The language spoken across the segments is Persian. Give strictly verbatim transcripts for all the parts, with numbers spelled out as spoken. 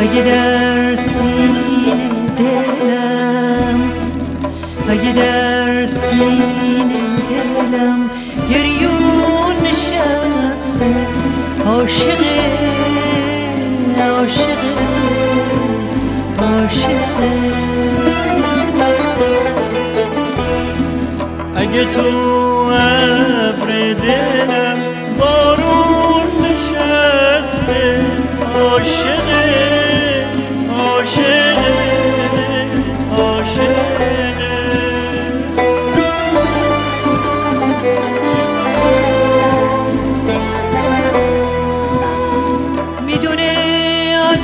اگه در سینه دلم اگه در سینه دلم گریون نشسته عاشقه عاشقه عاشقه اگه تو ابر دلم بارون نشسته عاشقه عاشقه عاشقه میدونه از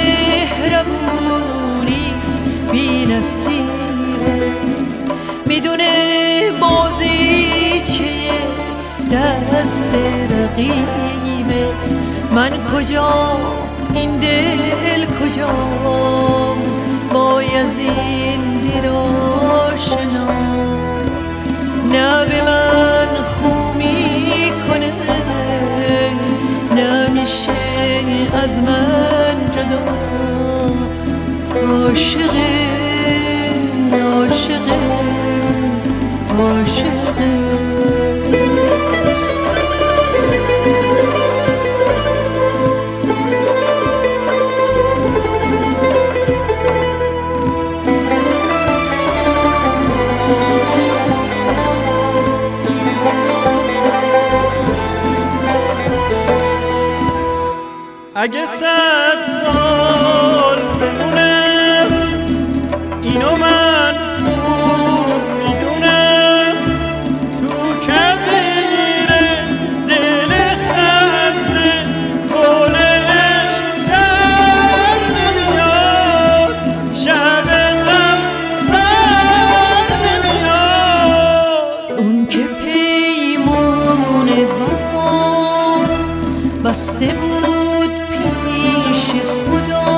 مهربونی بی نصیبه میدونه بازیچه دست رقیبه من کجا این دل کجا بایزین دل آشنا نه به من خو میکنه نمیشه از من جدا عاشقه عاشقه عاشقه اگه صد سال بمونم اینو من خوب میدونم تو کبیر دل خسته گلش در نمیاد شب غم سر نمیاد اون که پیمون وفا بسته بود پیش خدا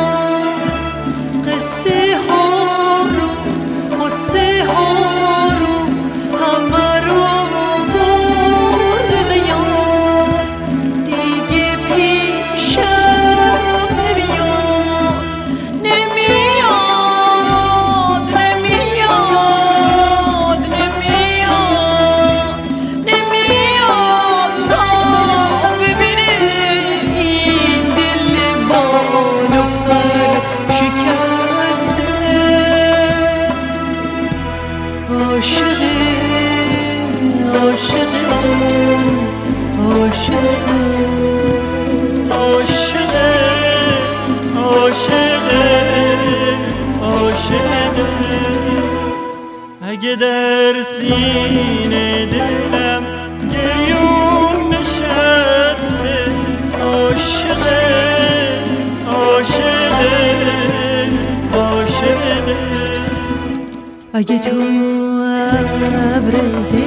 قصه ها رو قصه ها رو همه رو برد زیاد دیگه پیشم نمیاد نمیاد نمیاد نمیاد نمیاد تا ببینه این دل بال و پر شکسته عاشقه عاشقه عاشقه عاشقه عاشقه عاشقه اگه در سینه دلم گریون نشسته عاشقه عاشقه عاشقه اگه تو ابر